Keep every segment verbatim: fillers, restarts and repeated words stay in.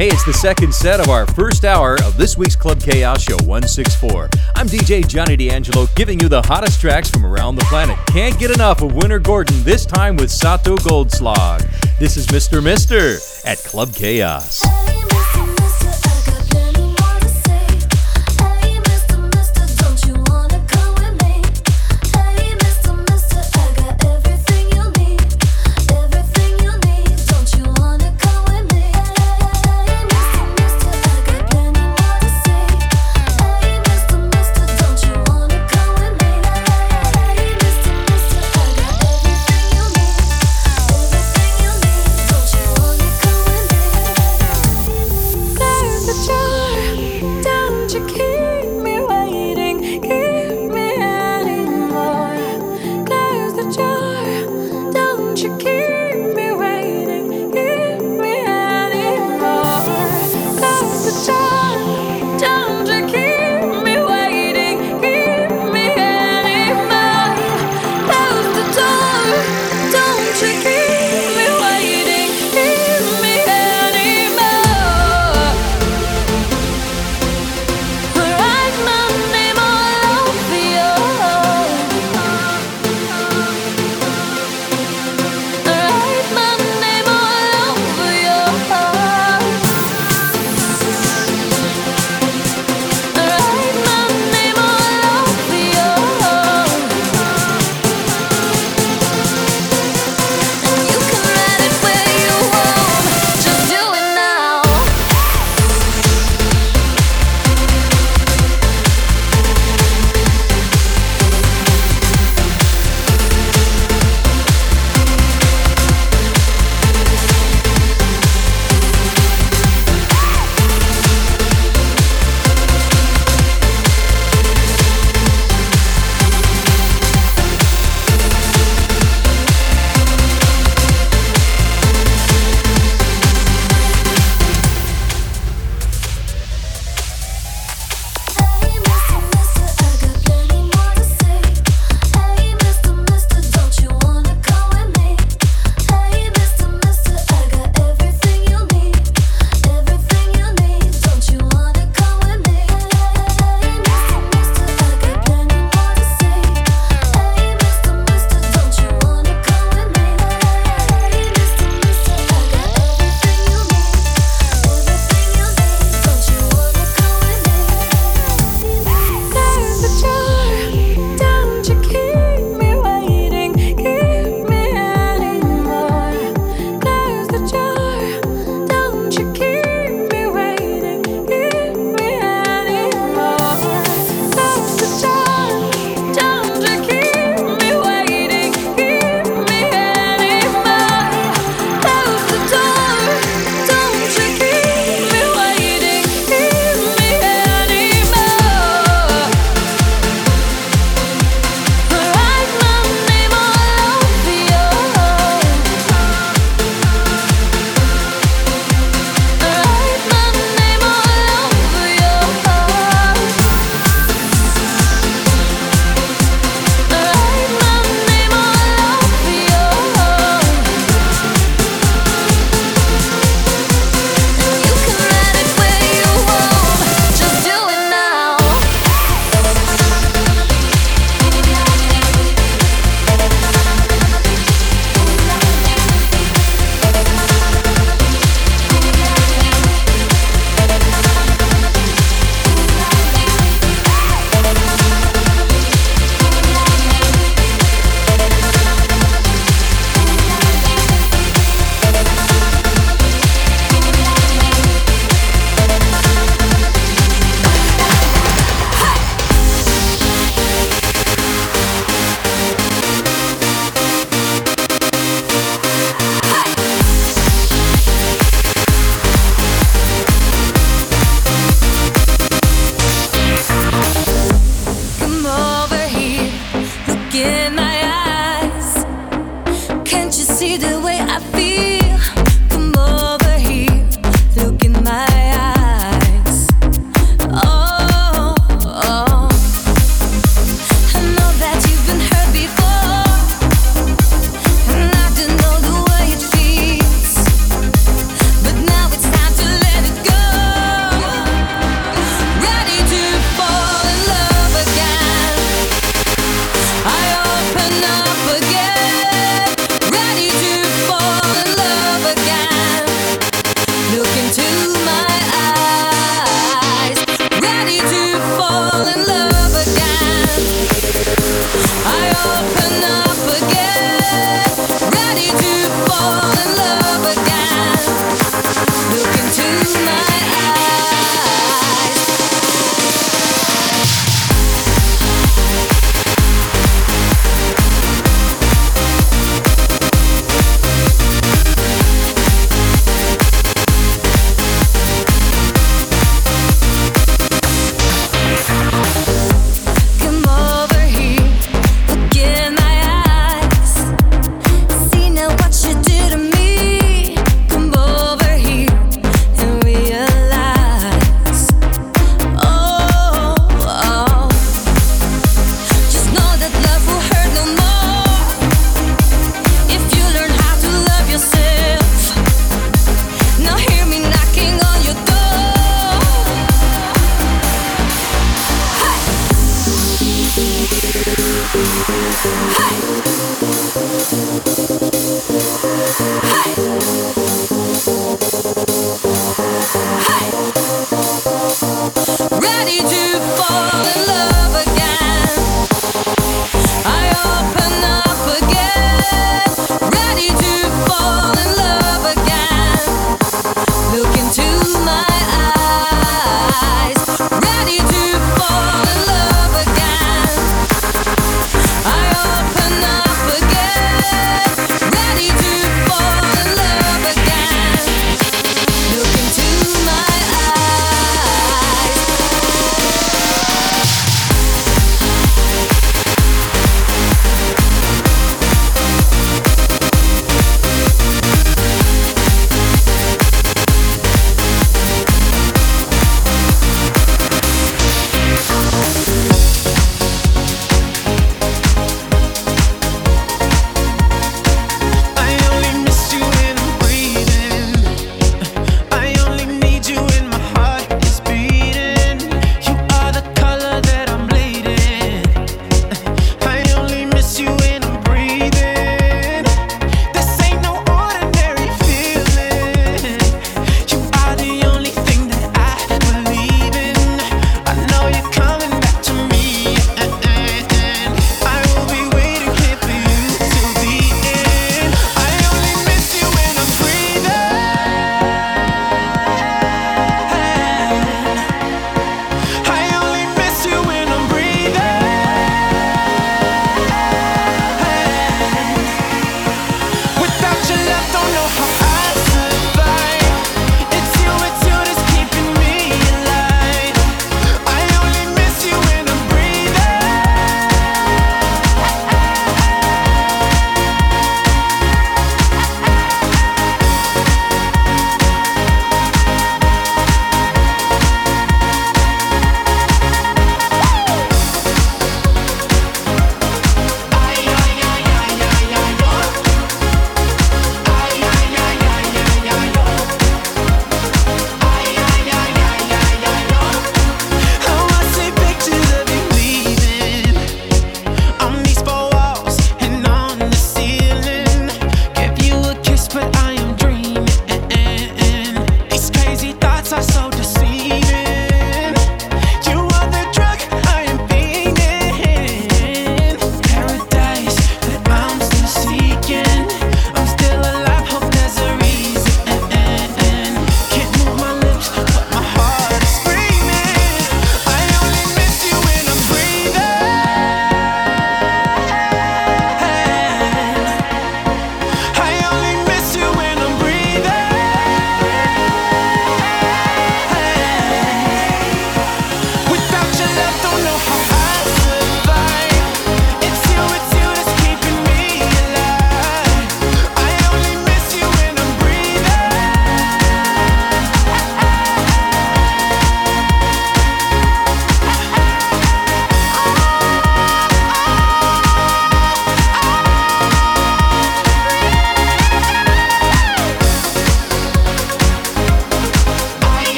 Hey, it's the second set of our first hour of this week's Club Chaos Show one sixty-four. I'm D J Johnny D'Angelo, giving you the hottest tracks from around the planet. Can't get enough of Winter Gordon, this time with Sato Goldslog. This is Mister Mister at Club Chaos. Don't you wanna come with me?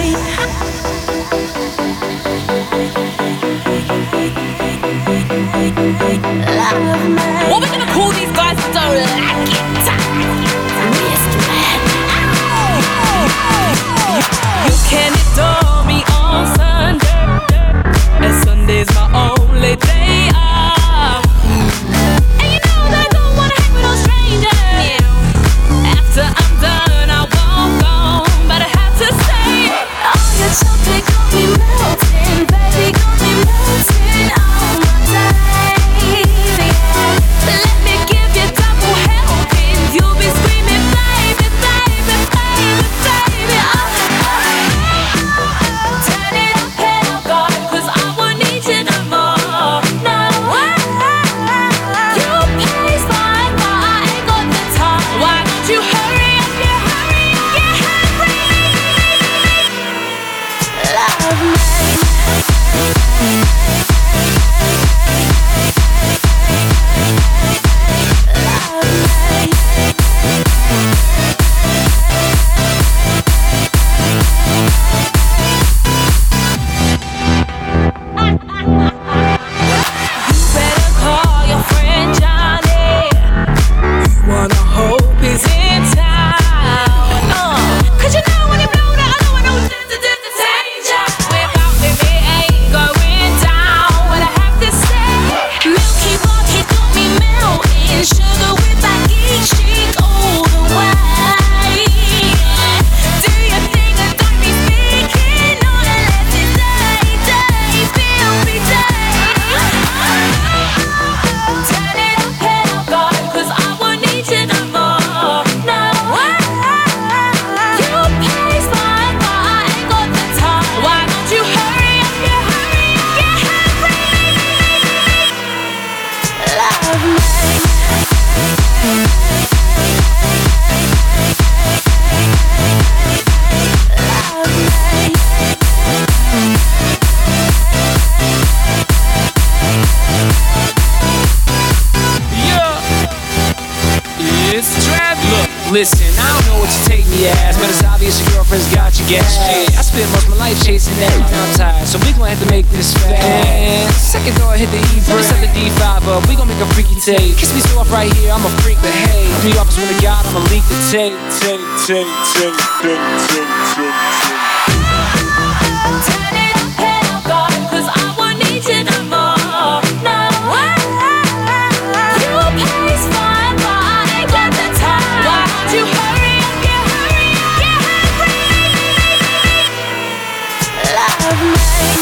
What we gonna call these guys who don't like it? You can adore me on Sunday, and Sunday's my only day off. And you know that I don't wanna hang with no strangers. After I'm done, I won't go, but I have to say, oh, your chocolate got me melting, baby, got me melting on my day. Let me give you double helping. You'll be screaming, baby, baby, baby, baby. Oh, turn it up and up, God, 'cause I won't need you no more. No, you pay's fine, but I ain't got the time. Why don't you hurry up, yeah, hurry up, yeah, hurry. Love me. Listen, I don't know what you take me as, but it's obvious your girlfriend's got you gas. I spent most of my life chasing that, and I'm tired, so we gon' have to make this fast. Second door, hit the E first, set the D five up, we gon' make a freaky tape. Kiss me soft right here, I'm a freak, but hey, I'm the office when I got, I'ma leak the tape. Tape, tape, tape, tape, tape, tape, tape. Turn it up and up, God, 'cause I won't need you no more. No, you pay's fine, but I ain't got the time. Why don't you hurry up, yeah, hurry up, yeah, hurry. Love me.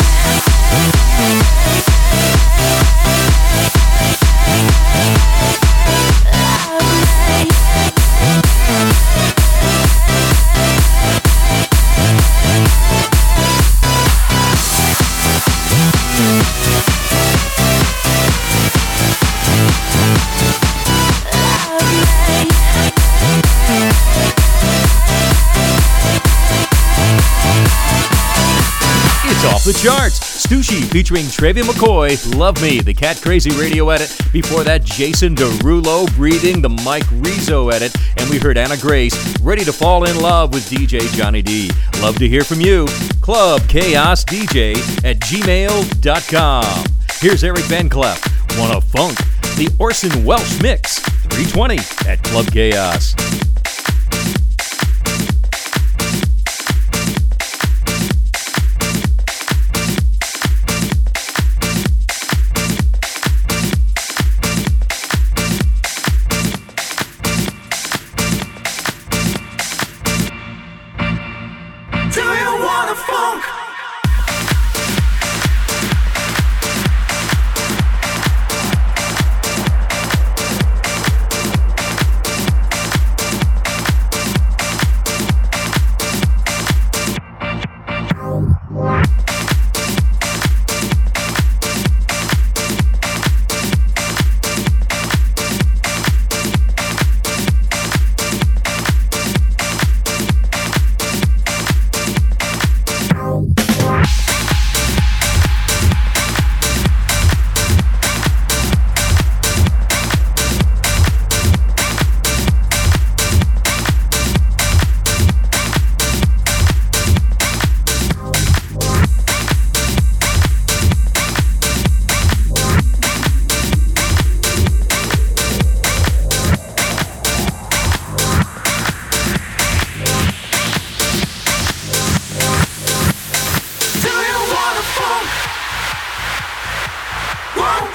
It's off the charts. Stussy featuring Travia McCoy, Love Me, the Cat Crazy radio edit. Before that, Jason Derulo breathing, the Mike Rizzo edit. And we heard Anna Grace, Ready to Fall in Love with D J Johnny D. Love to hear from you. Club Chaos D J at gmail dot com. Here's Eric Van Cleef, Wanna Funk, the Orson Welles mix, three twenty at Club Chaos. Funk.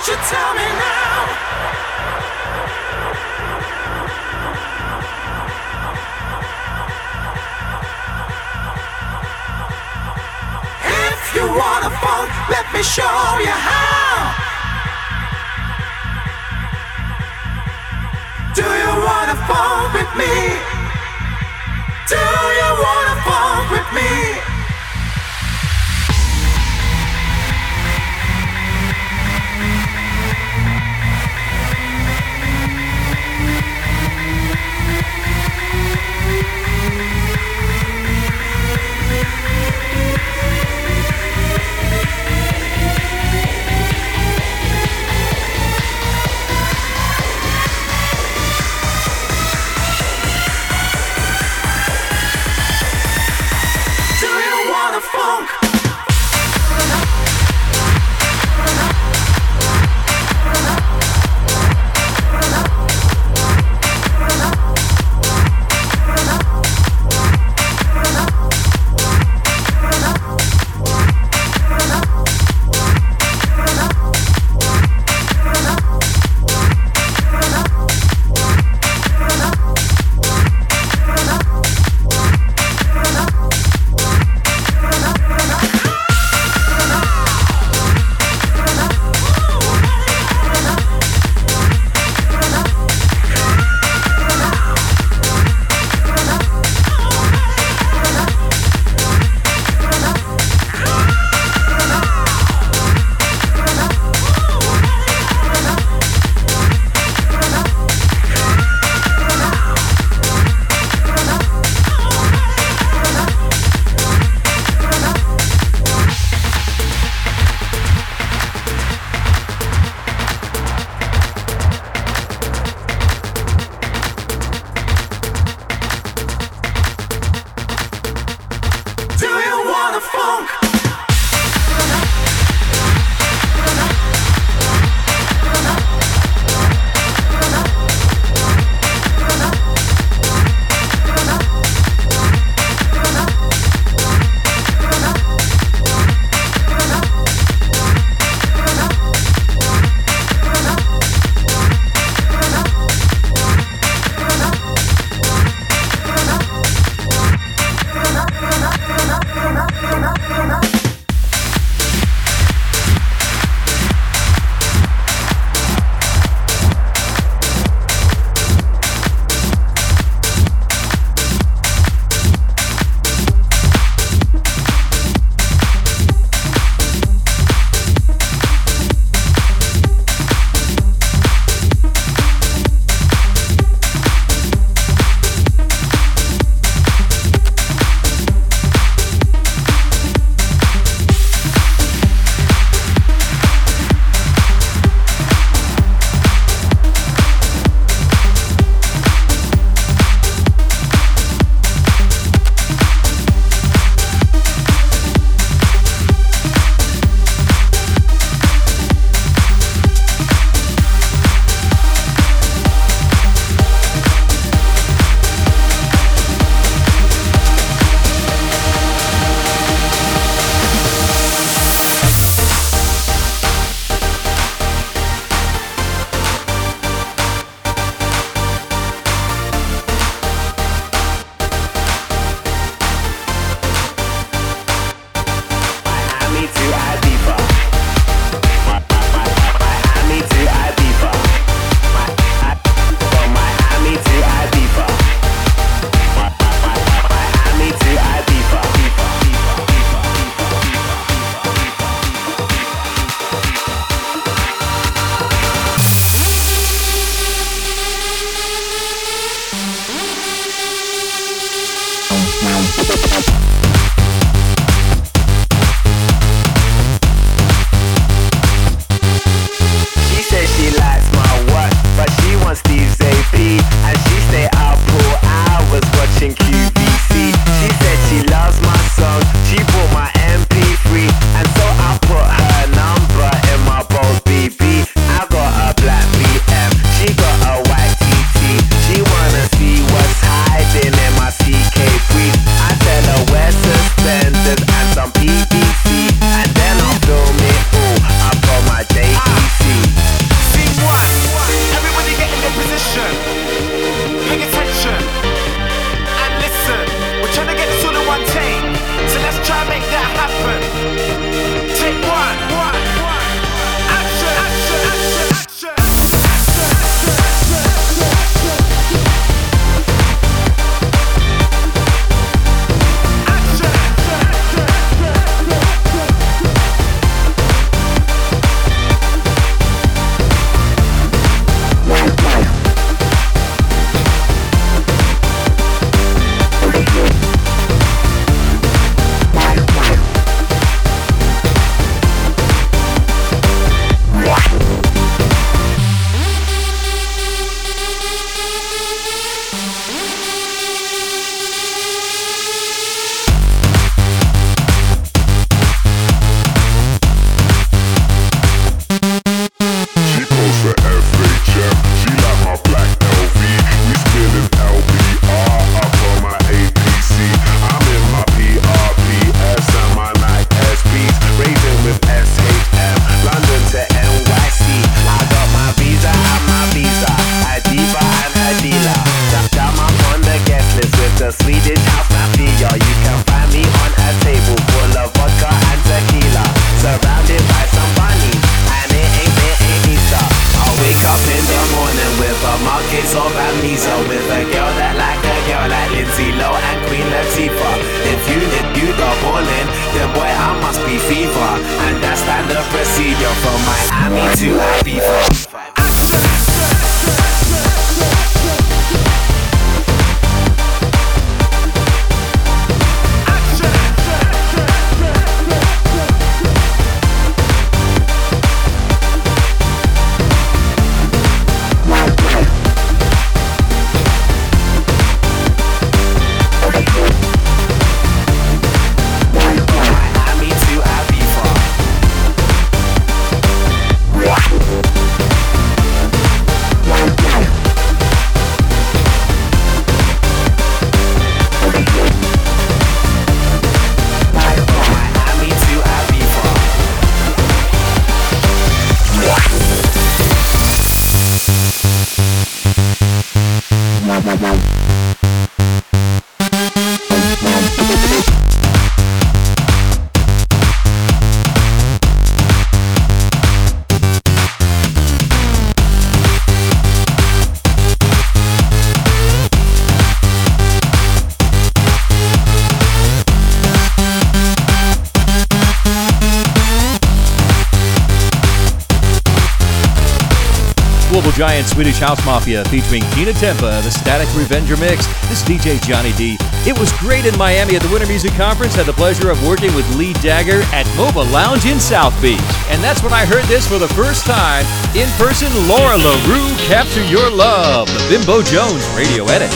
Won't you tell me now? If you wanna funk, let me show you how. Do you wanna funk with me? Do you wanna funk with me? Cali fever, and that's standard procedure from Miami to Ibiza. Giant Swedish House Mafia featuring Tina Tempa, the Static Revenger mix. This is D J Johnny D. It was great in Miami at the Winter Music Conference. Had the pleasure of working with Lee Dagger at MOBA Lounge in South Beach. And that's when I heard this for the first time in person. Laura LaRue, Capture Your Love, the Bimbo Jones radio edit.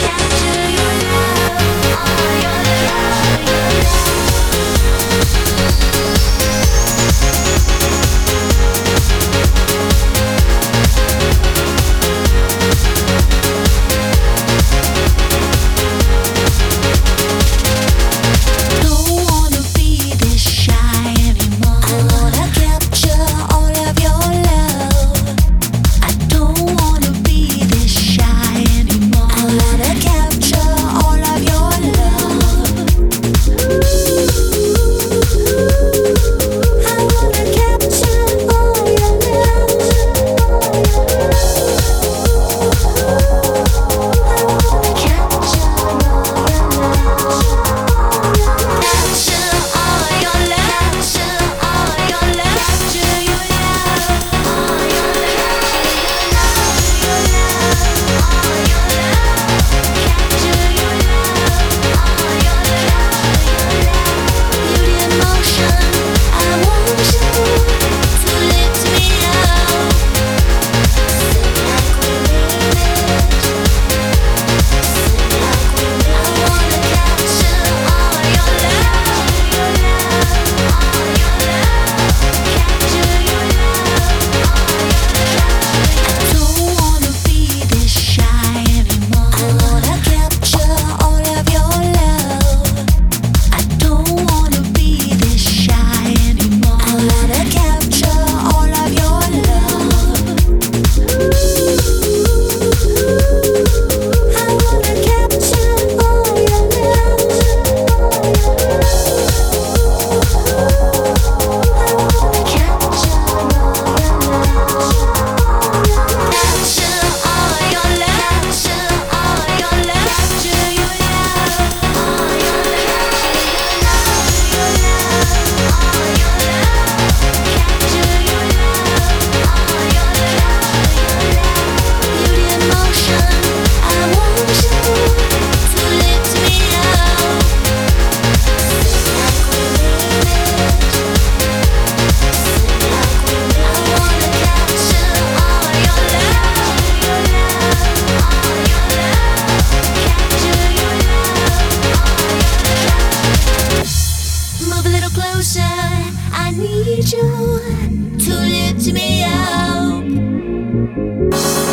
I need you to lift me up.